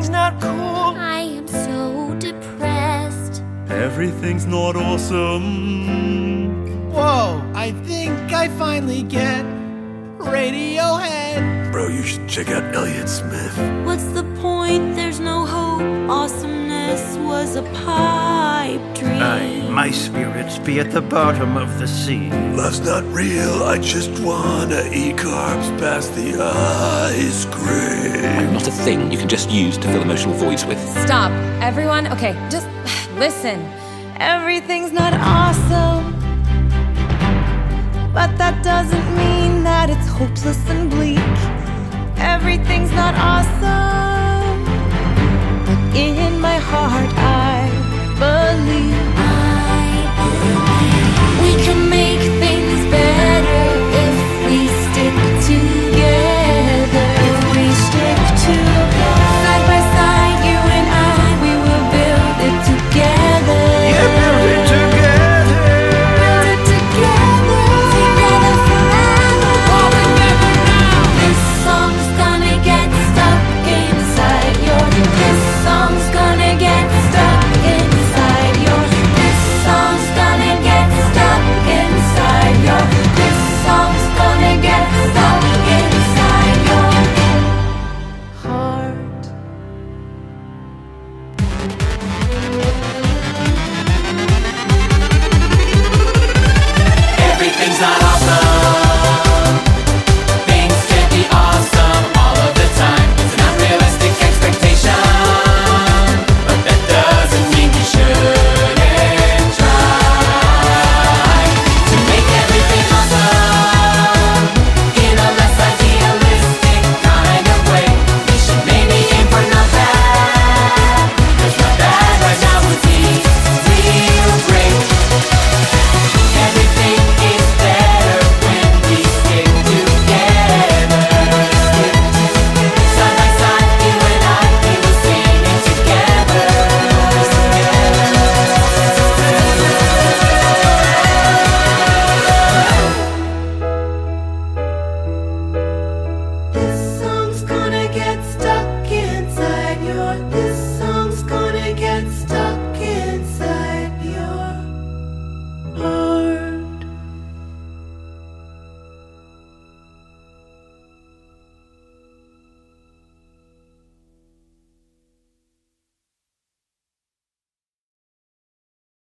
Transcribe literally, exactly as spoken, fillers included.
Everything's not cool. I am so depressed. Everything's not awesome. Whoa, I think I finally get Radiohead. Bro, you should check out Elliott Smith. What's the point? There's no hope. Awesomeness was a pipe dream. Aye, my spirits be at the bottom of the sea. Love's not real, I just wanna eat carbs past the ice cream. I'm not a thing you can just use to fill emotional voids with. Stop. Everyone, okay, just listen. Everything's not awesome, but that doesn't mean that it's hopeless and bleak. Everything's not awesome, but in my heart